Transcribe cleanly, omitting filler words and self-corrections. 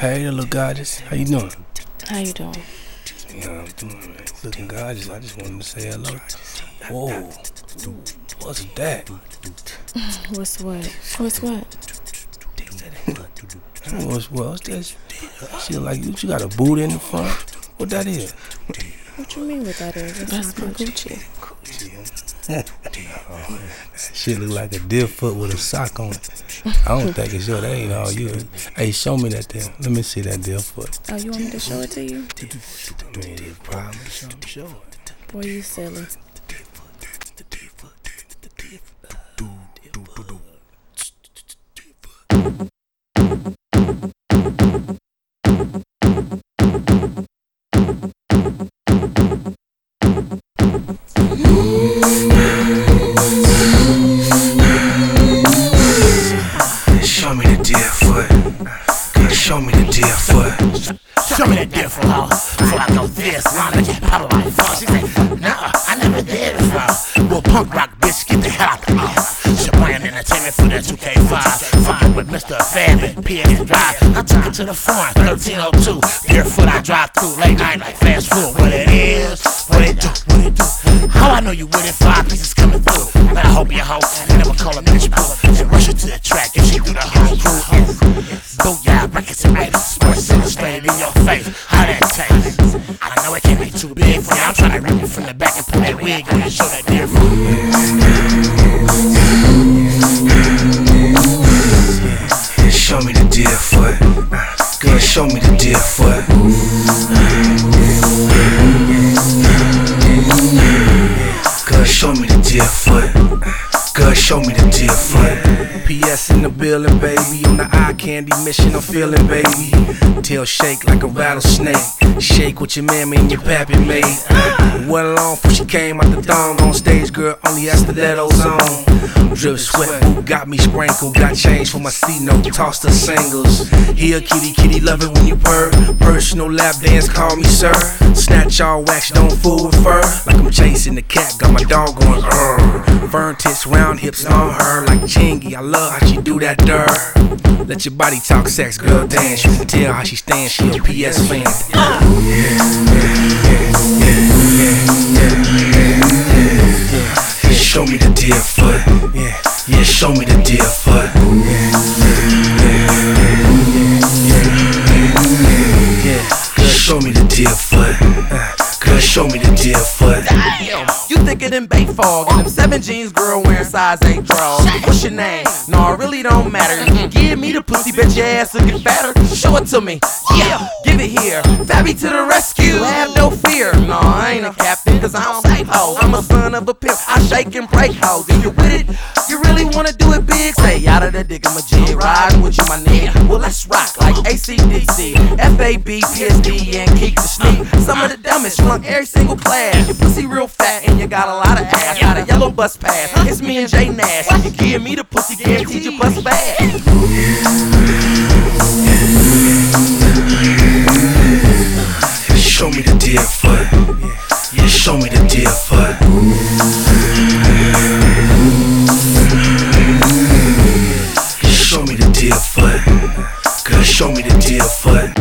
Hey, the little goddess. How you doing? How you doing? Yeah, I'm doing right. Looking gorgeous. I just wanted to say hello. Whoa. What's that? What's what? What's what? What's that? She look like you got a boot in the front. What that is? What you mean what that is? That's my Gucci. Shit look like a deer foot with a sock on it. I don't think it's yours. That ain't all you. Hey, show me that there. Let me see that deer foot. Oh, you want me to show it to you? Problem. Show it. Boy, you silly. Show me the deer foot. Show me the deer foot. Show me that deer foot, ho. Before I go this, long as you pop my phone. She said, nah, I never did before. Well, punk rock bitch, get the hell out the mouth. Shabrand Entertainment for that 2K5. Fucking with Mr. Fabit, PS Drive. I took it to the foreign, 1302. Deer foot, I drive through late night like fast food. What it is, what it do, what it do. How I know you with it, 5 pieces coming through. But I hope you hope, you never call a bitch boo. She rush it to the track and she do the whole crew. Booyah, records and made Sports Illustrated in your face. How that taste? I know it can't be too big for you. I'm trying to rip it from the back and put that wig on and show that deer foot. Show me the deer foot. Girl, show me the deer foot. Girl, show me the deer foot. Girl, show me the deer foot. PS in the building, baby. On the eye candy mission, I'm feeling, baby. Tail shake like a rattlesnake. Shake what your mammy and your pappy made. Wasn't long before she came out the thong. On stage, girl, only stilettos on. Drip sweat boot got me sprinkled. Got change for my C-note, tossed the singles. Here, kitty, kitty, love it when you purr. Personal lap dance, call me sir. Snatch all wax, don't fool with fur. Like I'm chasing the cat, got my dog going Fern tits, round hips on her. Like Chingy, I love how she do that dirt. Let your body talk sex, girl, dance. You can tell how she stands, she a PS fan. Show me the deer foot. Yeah, show me the deer foot. Girl, show me the deer foot. Girl, show me the deer foot. Damn, you thicker than bait fog. And them 7 jeans, girl, wearing size 8 draws. What's your name? No, it really don't matter. You can give me the pussy, bet your ass will get fatter. Show it to me, yeah, give it here. Fabby to the rescue, have no fear. No, I ain't a captain, cause I don't save hoes. I'm a son of a pimp, I shake and break hoes. If you with it, you really wanna do it big, say out of the digger-majig. Riding with you, my nigga, well let's rock like AC/DC, FAB, PSD, and keep the sneak. Some of the dumbest, flunk every single class. Your pussy real fat and you got a lot of ass. Got a yellow bus pass, it's me and Jay Nash. You give me the pussy, guaranteed you bust bad. Show me the deer foot. Yeah, show me the deer foot. Show me the deer foot. Girl, show me the deer foot.